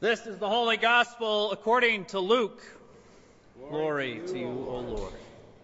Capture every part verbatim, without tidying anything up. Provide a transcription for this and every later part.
This is the Holy Gospel according to Luke. Glory, Glory to you, O Lord.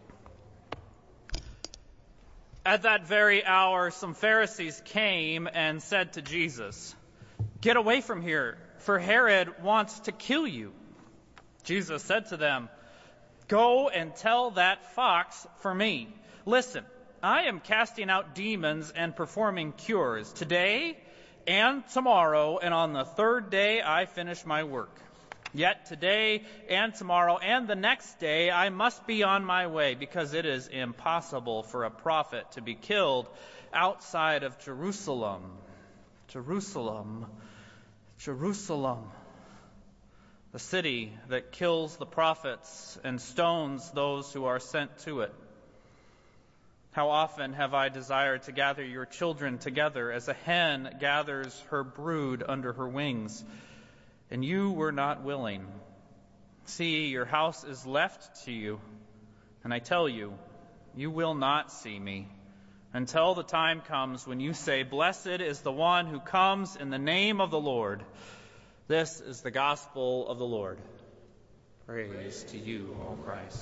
At that very hour, some Pharisees came and said to Jesus, "Get away from here, for Herod wants to kill you." Jesus said to them, "Go and tell that fox for me. Listen, I am casting out demons and performing cures today and tomorrow, and on the third day I finish my work. Yet today and tomorrow and the next day I must be on my way, because it is impossible for a prophet to be killed outside of Jerusalem. Jerusalem, Jerusalem, the city that kills the prophets and stones those who are sent to it. How often have I desired to gather your children together as a hen gathers her brood under her wings, and you were not willing. See, your house is left to you, and I tell you, you will not see me until the time comes when you say, 'Blessed is the one who comes in the name of the Lord.'" This is the gospel of the Lord. Praise, Praise to you, O Christ.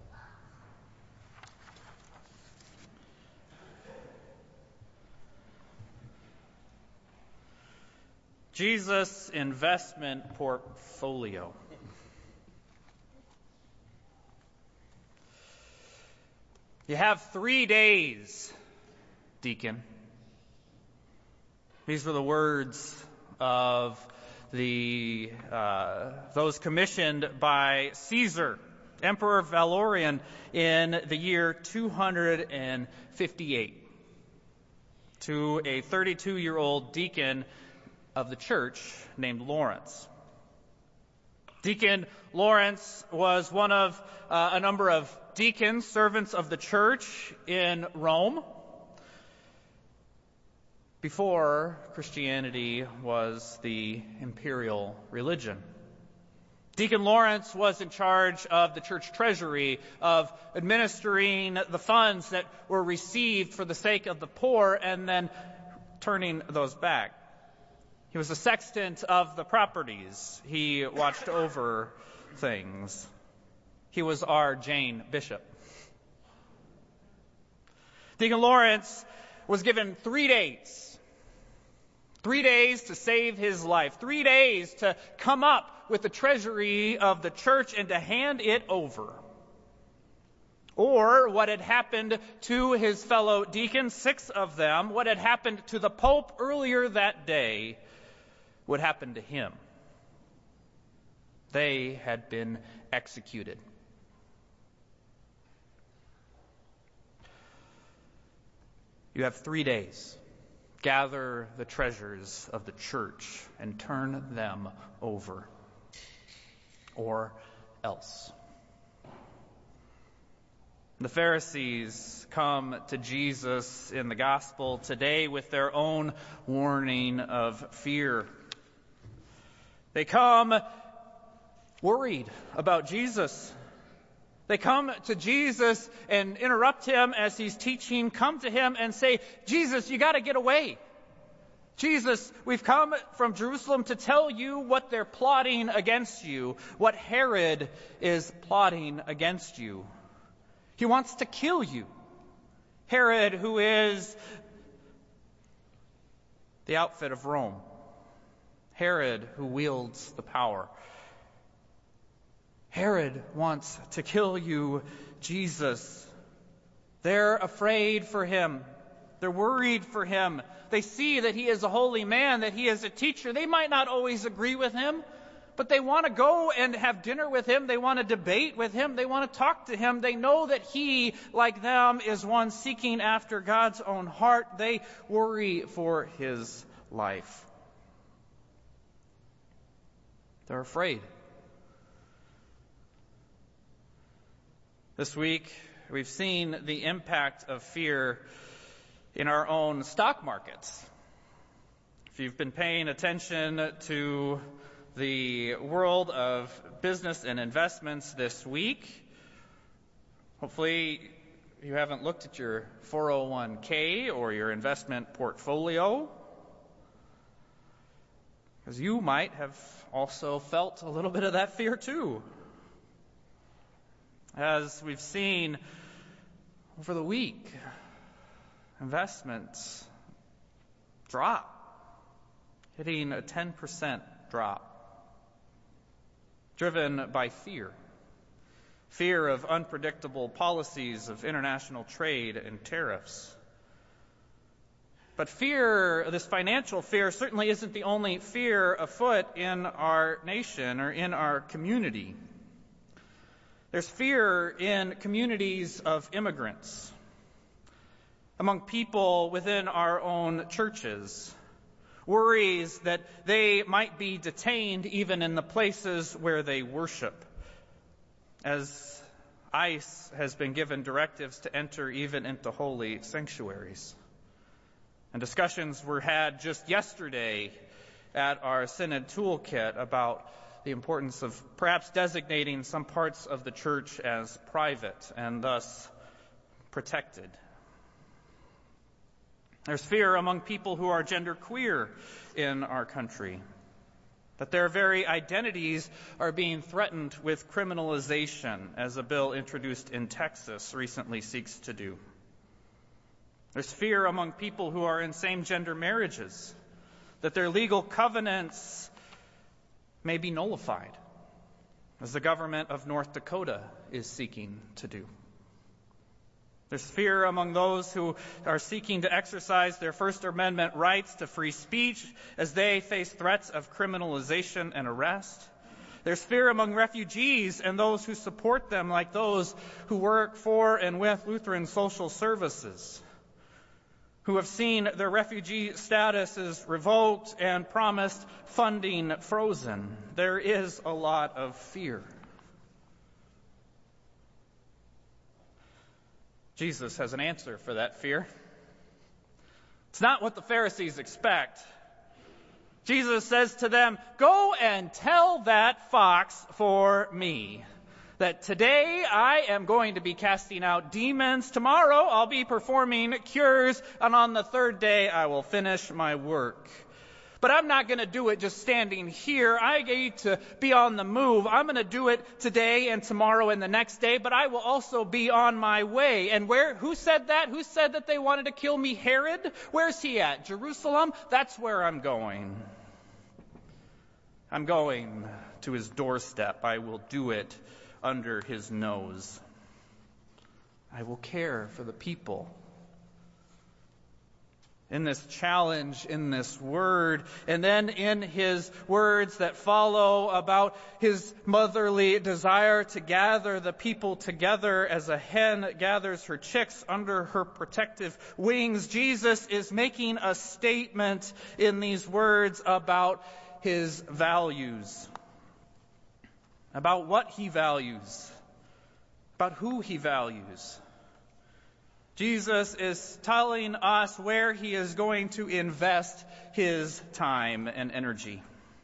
Jesus' investment portfolio. You have three days, deacon. These were the words of the uh, those commissioned by Caesar, Emperor Valerian, in the year two hundred fifty-eight, to a thirty-two-year-old deacon of the church named Lawrence. Deacon Lawrence was one of uh, a number of deacons, servants of the church in Rome, before Christianity was the imperial religion. Deacon Lawrence was in charge of the church treasury, of administering the funds that were received for the sake of the poor and then turning those back. He was the sexton of the properties. He watched over things. He was our Jane Bishop. Deacon Lawrence was given three days. Three days to save his life. Three days to come up with the treasury of the church and to hand it over. Or what had happened to his fellow deacons, six of them, what had happened to the Pope earlier that day, would happen to him. They had been executed. You have three days. Gather the treasures of the church and turn them over. Or else. The Pharisees come to Jesus in the gospel today with their own warning of fear. They come worried about Jesus. They come to Jesus and interrupt him as he's teaching, come to him and say, "Jesus, you got to get away. Jesus, we've come from Jerusalem to tell you what they're plotting against you, what Herod is plotting against you. He wants to kill you. Herod, who is the outfit of Rome. Herod, who wields the power. Herod wants to kill you, Jesus." They're afraid for him. They're worried for him. They see that he is a holy man, that he is a teacher. They might not always agree with him, but they want to go and have dinner with him. They want to debate with him. They want to talk to him. They know that he, like them, is one seeking after God's own heart. They worry for his life. They're afraid. This week, we've seen the impact of fear in our own stock markets. If you've been paying attention to the world of business and investments this week, hopefully you haven't looked at your four oh one k or your investment portfolio. Because you might have also felt a little bit of that fear too. As we've seen over the week, investments drop, hitting a ten percent drop, driven by fear. Fear of unpredictable policies of international trade and tariffs. But fear, this financial fear, certainly isn't the only fear afoot in our nation or in our community. There's fear in communities of immigrants, among people within our own churches, worries that they might be detained even in the places where they worship, as ICE has been given directives to enter even into holy sanctuaries. And discussions were had just yesterday at our Synod Toolkit about the importance of perhaps designating some parts of the church as private and thus protected. There's fear among people who are genderqueer in our country, that their very identities are being threatened with criminalization, as a bill introduced in Texas recently seeks to do. There's fear among people who are in same-gender marriages, that their legal covenants may be nullified, as the government of North Dakota is seeking to do. There's fear among those who are seeking to exercise their First Amendment rights to free speech as they face threats of criminalization and arrest. There's fear among refugees and those who support them, like those who work for and with Lutheran Social Services, who have seen their refugee statuses revoked and promised funding frozen. There is a lot of fear. Jesus has an answer for that fear. It's not what the Pharisees expect. Jesus says to them, "Go and tell that fox for me that today I am going to be casting out demons. Tomorrow I'll be performing cures. And on the third day I will finish my work. But I'm not going to do it just standing here. I need to be on the move. I'm going to do it today and tomorrow and the next day, but I will also be on my way." And where? Who said that? Who said that they wanted to kill me? Herod? Where's he at? Jerusalem? That's where I'm going. I'm going to his doorstep. I will do it under his nose. I will care for the people. In this challenge, in this word, and then in his words that follow about his motherly desire to gather the people together as a hen gathers her chicks under her protective wings, Jesus is making a statement in these words about his values, about what he values, about who he values. Jesus is telling us where he is going to invest his time and energy.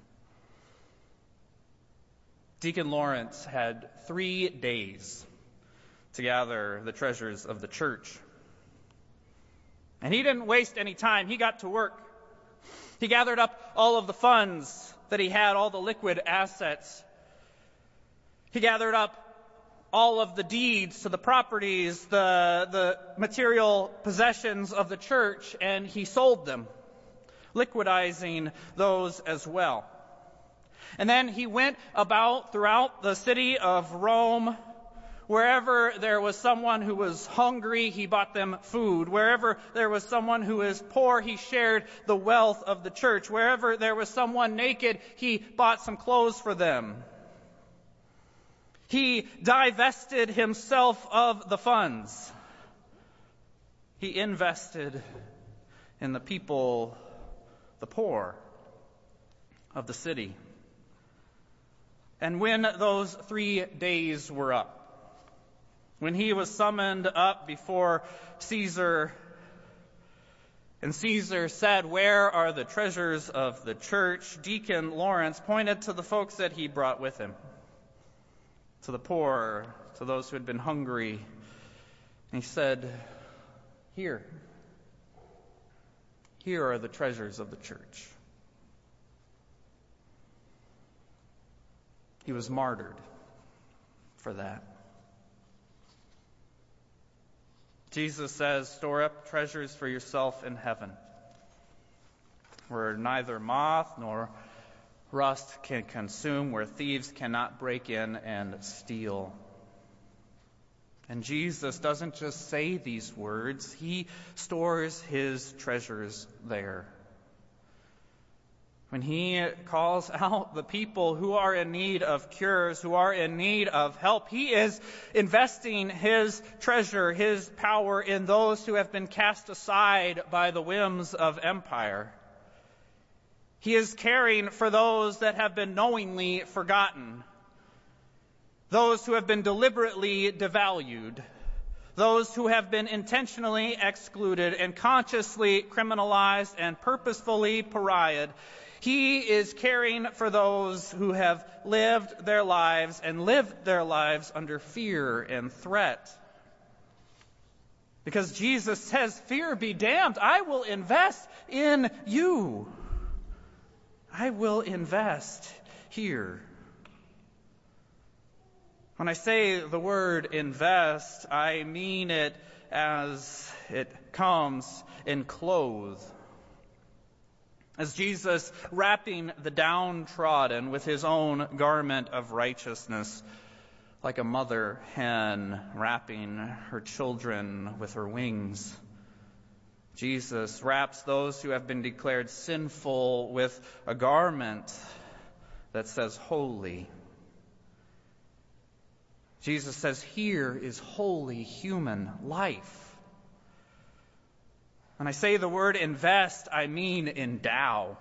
Deacon Lawrence had three days to gather the treasures of the church. And he didn't waste any time. He got to work. He gathered up all of the funds that he had, all the liquid assets. He gathered up all of the deeds to the properties, the, the material possessions of the church, and he sold them, liquidizing those as well. And then he went about throughout the city of Rome. Wherever there was someone who was hungry, he bought them food. Wherever there was someone who was poor, he shared the wealth of the church. Wherever there was someone naked, he bought some clothes for them. He divested himself of the funds. He invested in the people, the poor of the city. And when those three days were up, when he was summoned up before Caesar, and Caesar said, "Where are the treasures of the church?" Deacon Lawrence pointed to the folks that he brought with him, to the poor, to those who had been hungry. And he said, Here. Here are the treasures of the church. He was martyred for that. Jesus says, store up treasures for yourself in heaven, where neither moth nor rust can consume, where thieves cannot break in and steal. And Jesus doesn't just say these words, he stores his treasures there. When he calls out the people who are in need of cures, who are in need of help, he is investing his treasure, his power in those who have been cast aside by the whims of empire. He is caring for those that have been knowingly forgotten, those who have been deliberately devalued, those who have been intentionally excluded and consciously criminalized and purposefully pariahed. He is caring for those who have lived their lives and lived their lives under fear and threat. Because Jesus says, fear be damned, I will invest in you. I will invest here. When I say the word invest, I mean it as it comes in clothes. As Jesus wrapping the downtrodden with his own garment of righteousness, like a mother hen wrapping her children with her wings. Jesus wraps those who have been declared sinful with a garment that says holy. Jesus says, here is holy human life. When I say the word invest, I mean endow.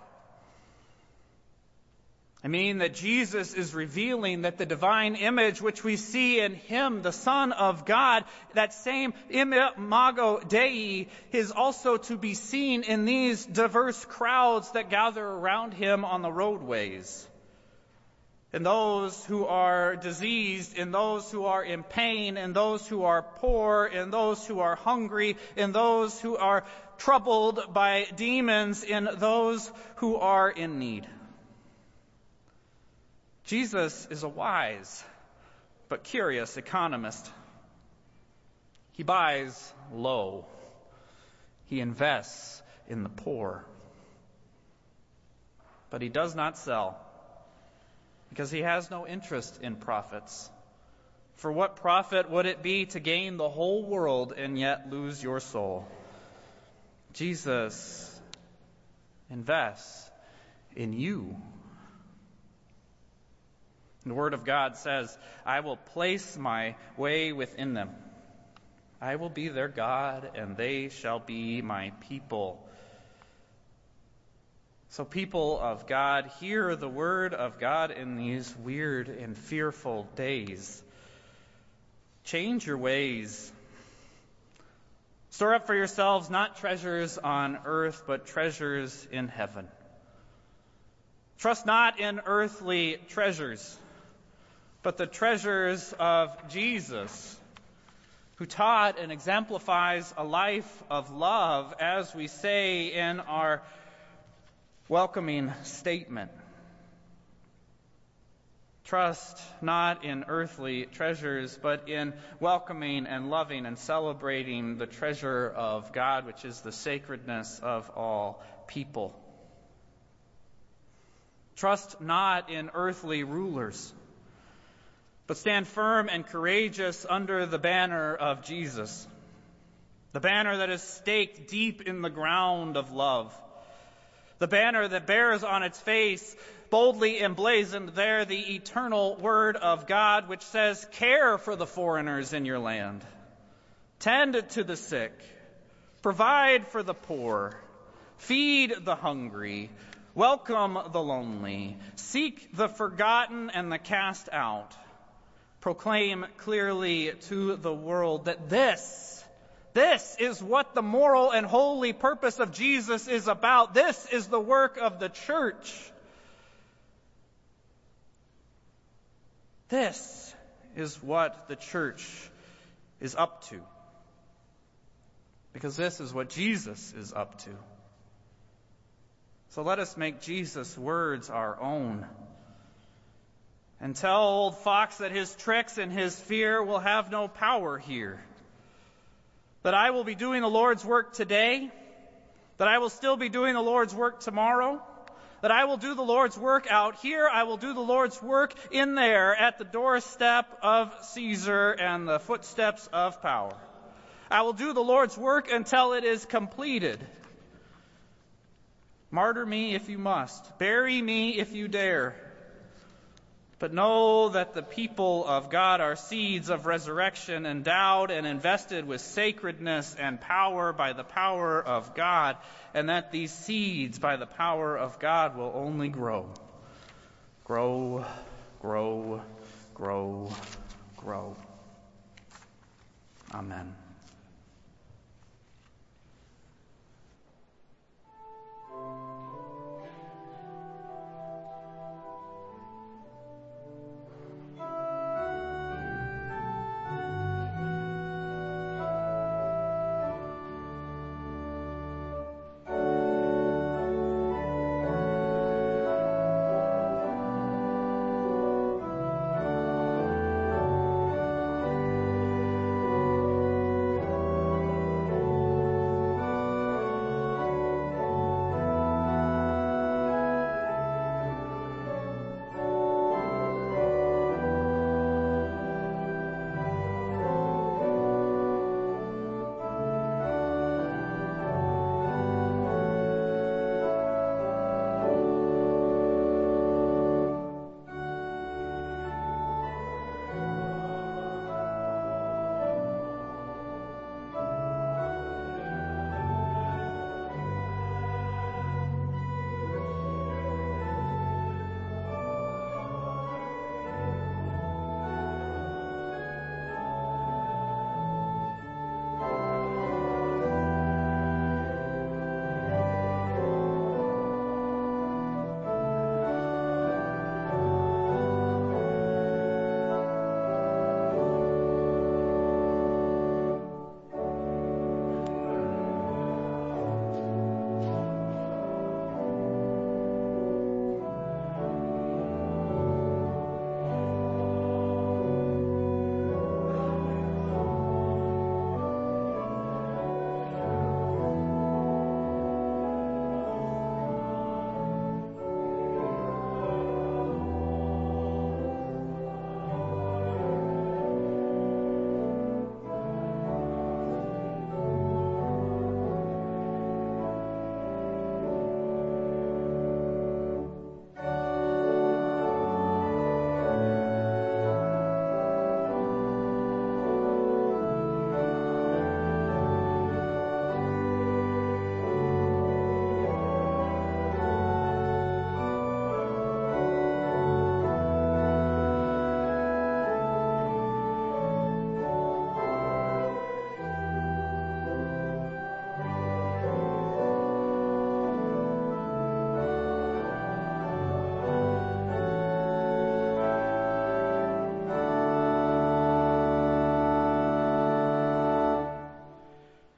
I mean that Jesus is revealing that the divine image which we see in him, the Son of God, that same imago Dei, is also to be seen in these diverse crowds that gather around him on the roadways. In those who are diseased, in those who are in pain, in those who are poor, in those who are hungry, in those who are troubled by demons, in those who are in need. Jesus is a wise but curious economist. He buys low. He invests in the poor. But he does not sell, because he has no interest in profits. For what profit would it be to gain the whole world and yet lose your soul? Jesus invests in you. The Word of God says, I will place my way within them. I will be their God, and they shall be my people. So people of God, hear the word of God in these weird and fearful days. Change your ways. Store up for yourselves not treasures on earth, but treasures in heaven. Trust not in earthly treasures, but the treasures of Jesus, who taught and exemplifies a life of love, as we say in our welcoming statement. Trust not in earthly treasures, but in welcoming and loving and celebrating the treasure of God, which is the sacredness of all people. Trust not in earthly rulers, but stand firm and courageous under the banner of Jesus, the banner that is staked deep in the ground of love. The banner that bears on its face, boldly emblazoned there, the eternal word of God, which says, care for the foreigners in your land. Tend to the sick. Provide for the poor. Feed the hungry. Welcome the lonely. Seek the forgotten and the cast out. Proclaim clearly to the world that this This is what the moral and holy purpose of Jesus is about. This is the work of the church. This is what the church is up to. Because this is what Jesus is up to. So let us make Jesus' words our own. And tell old Fox that his tricks and his fear will have no power here. That I will be doing the Lord's work today. That I will still be doing the Lord's work tomorrow. That I will do the Lord's work out here. I will do the Lord's work in there at the doorstep of Caesar and the footsteps of power. I will do the Lord's work until it is completed. Martyr me if you must. Bury me if you dare. But know that the people of God are seeds of resurrection, endowed and invested with sacredness and power by the power of God, and that these seeds by the power of God will only grow. Grow, grow, grow, grow. Amen.